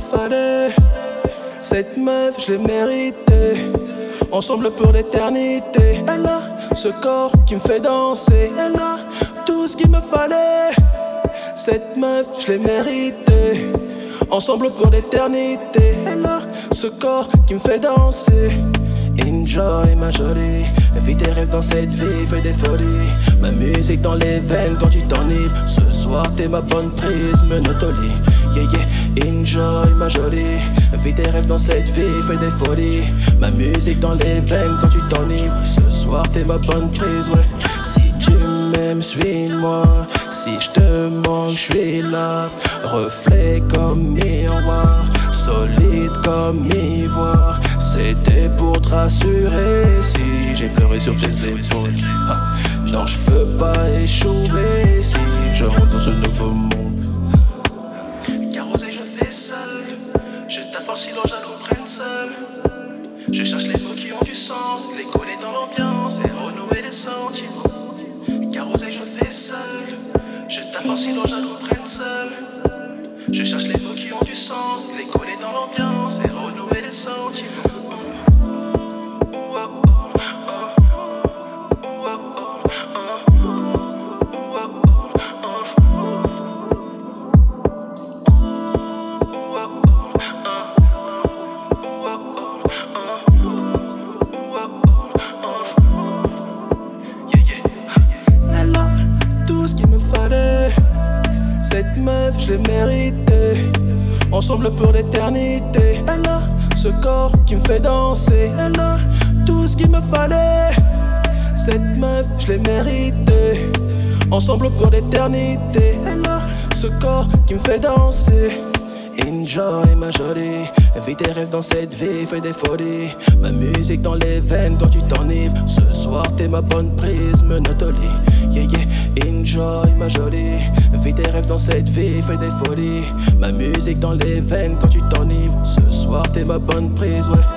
fallait. Cette meuf, je l'ai méritée. Ensemble pour l'éternité. Elle a ce corps qui me fait danser. Elle a tout ce qu'il me fallait. Cette meuf, je l'ai méritée. Ensemble pour l'éternité. Elle a ce corps qui me fait danser. Enjoy ma jolie, vis tes rêves dans cette vie, fais des folies. Ma musique dans les veines quand tu t'enivres. Ce soir t'es ma bonne prise, menottes au lit. Yeah yeah, enjoy ma jolie, vis tes rêves dans cette vie, fais des folies. Ma musique dans les veines quand tu t'enivres. Ce soir t'es ma bonne prise, ouais. Si tu m'aimes, suis-moi. Si je te manque, je suis là. Reflet comme miroir, solide comme ivoire. C'était pour te rassurer. Si j'ai pleuré sur tes épaules, non je peux pas échouer. Si je rentre dans ce nouveau monde, carrosé je fais seul. Je t'afforce si l'on jaloux prenne seul. Je cherche les mots qui ont du sens, les coller dans l'ambiance et renouer les sentiments. Carrosé je fais seul. Je t'afforce si l'on jaloux prenne seul. Je cherche les mots qui ont du sens, les coller dans l'ambiance et renouer les sentiments. Elle a tout ce qu'il me fallait. Cette meuf, je l'ai méritée. Ensemble pour l'éternité. Elle a ce corps qui me fait danser. Elle a tout ce qu'il me fallait. Cette meuf, je l'ai méritée. Ensemble pour l'éternité. Elle a ce corps qui me fait danser. Enjoy ma jolie, vis tes rêves dans cette vie, fais des folies. Ma musique dans les veines quand tu t'enivres. Ce soir t'es ma bonne prise, menottes au lit. Yeah yeah, enjoy ma jolie, vis tes rêves dans cette vie, fais des folies. Ma musique dans les veines quand tu t'enivres. Ce soir t'es ma bonne prise, ouais.